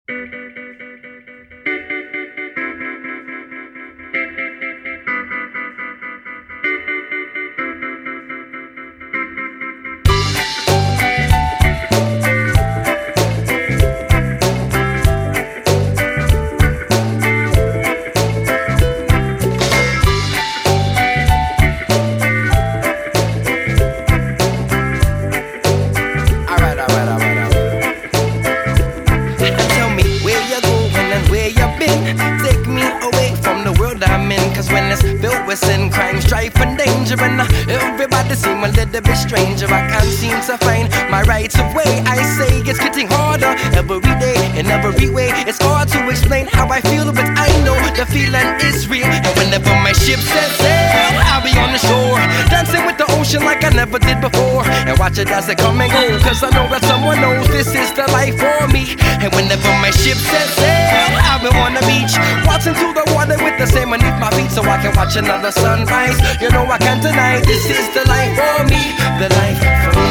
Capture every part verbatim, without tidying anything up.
Sin, crime, strife and danger, and uh, everybody seem a little bit stranger. I can't seem to find my rights of way. I say it's getting harder every day, in every way. It's hard to explain how I feel, but I know the feeling is real. And whenever my ship sets sail, I'll be on the shore, dancing with the ocean like I never did before, and watch it as it come and go, cause I know that someone knows this is the life for me. And whenever my ship sets sail, I'll be on the beach, watching through the water with the sand beneath my feet, so I can watch another sunrise. You know I can't deny this is the life for me, the life for me.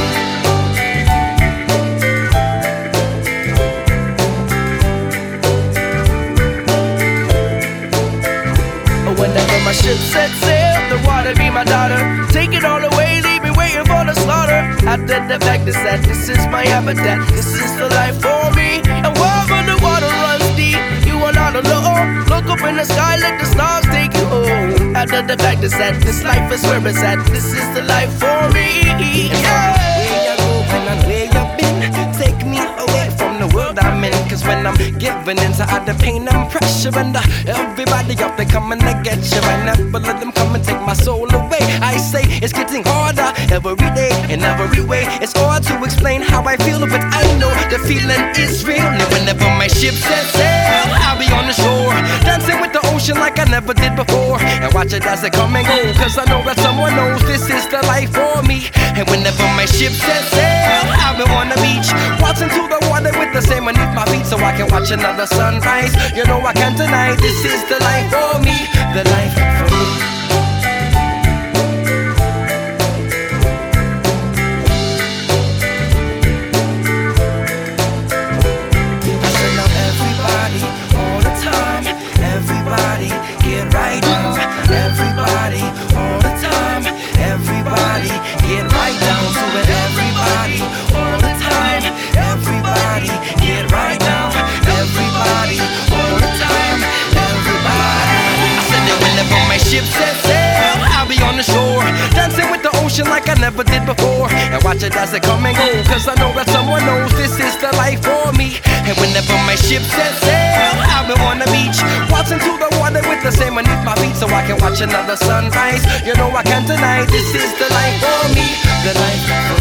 Whenever my ship sets sail, the water be my daughter. Take it all away, leave me waiting for the slaughter. After the fact is that this is my habitat, this is the life for me. And wherever the water runs deep, you are not alone. Look up in the sky, let the stars take you home. After the fact is that this life is where it's at, this is the life for me. Yeah. Where you going and where you been, take me away from the world I'm in. Cause when I'm giving in to all the pain and pressure, and uh, everybody up there coming to get you, I never let them come and take my soul away. I say it's getting harder every day, in every way. It's hard to explain how I feel, but I know the feeling is real. And whenever my ship sets sail, I'll be on the shore, dancing with the ocean like I never did before, and watch it as it come and go, cause I know that someone knows this is the life for me. And whenever my ship sets sail, I'll be on the beach, watching through the water with the sand beneath my feet, so I can watch another sunrise. You know I can't deny this is the life for me, the life for me. I said now everybody, all the time, everybody get right now. Everybody, all the time, everybody get right down to it. Everybody, all the time, everybody get right now. Everybody, all the time, everybody. I said that whenever my ship sets sail, I'll be on the shore, dancing with the ocean like I never did before, and watch it as it come and go, cause I know that someone knows this is the life for me. And whenever my ship sets sail, I'll be on the beach, watching through the water with the sand beneath my feet, so I can watch another sunrise. You know I can't deny this is the life for me, the life for me.